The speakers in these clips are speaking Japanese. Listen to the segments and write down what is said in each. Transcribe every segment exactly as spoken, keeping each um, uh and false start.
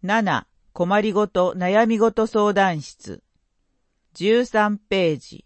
なな、困りごと悩みごと相談室。じゅうさんページ。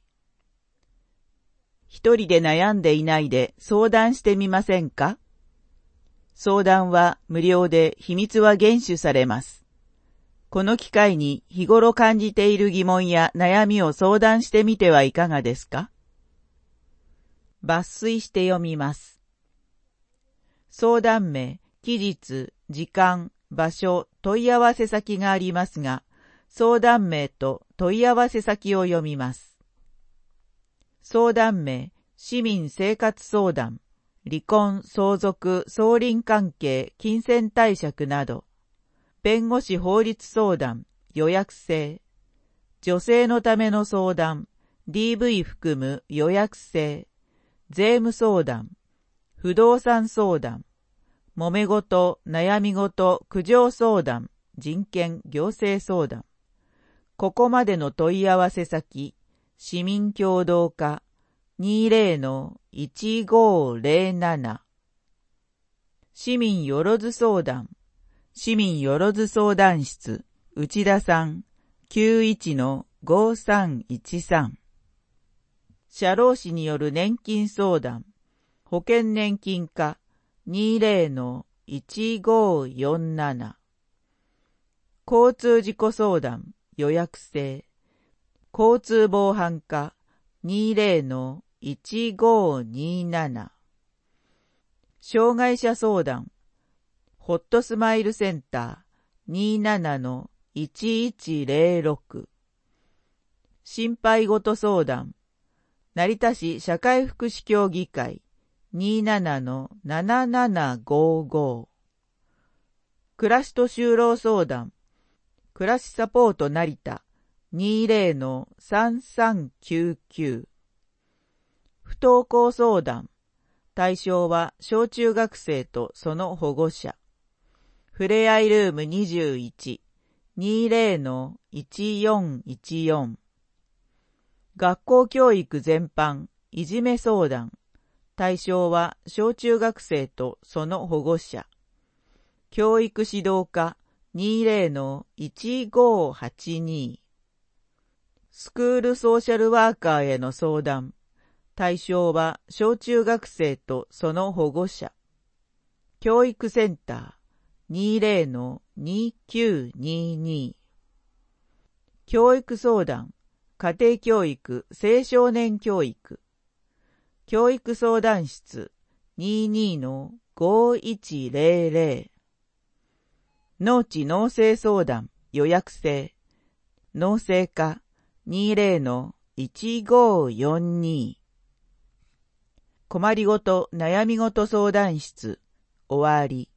一人で悩んでいないで相談してみませんか？相談は無料で秘密は厳守されます。この機会に日頃感じている疑問や悩みを相談してみてはいかがですか？抜粋して読みます。相談名、期日、時間、場所、問い合わせ先がありますが、相談名と問い合わせ先を読みます。相談名、市民生活相談、離婚、相続、相隣関係、金銭貸借など、弁護士法律相談、予約制、女性のための相談、ディーブイ 含む予約制、税務相談、不動産相談、揉め事、悩み事、苦情相談、人権、行政相談。ここまでの問い合わせ先、市民協働課 にじゅうのいちごーぜろなな。市民よろず相談、市民よろず相談室、内田さん きゅういちのごさんいちさん。社労士による年金相談、保険年金課にじゅうのいちごーよんなな。交通事故相談、予約制、交通防犯課にじゅうのいちごーになな。障害者相談、ホットスマイルセンターにじゅうななのいちいちぜろろく。心配事相談、成田市社会福祉協議会にじゅうななのななななごーごー。暮らしと就労相談、暮らしサポート成田にじゅうのさんさんきゅうきゅう。不登校相談、対象は小中学生とその保護者。ふれあいルームにじゅういち、にじゅうのいちよんいちよん。学校教育全般、いじめ相談。対象は小中学生とその保護者。教育指導課にじゅうのいちごーはちに。スクールソーシャルワーカーへの相談。対象は小中学生とその保護者。教育センターにじゅうのにきゅうにに。教育相談、家庭教育、青少年教育。教育相談室にじゅうにのごーいちぜろぜろ。農地農政相談、予約制。農政課にじゅうのいちごーよんに。困りごと悩みごと相談室、終わり。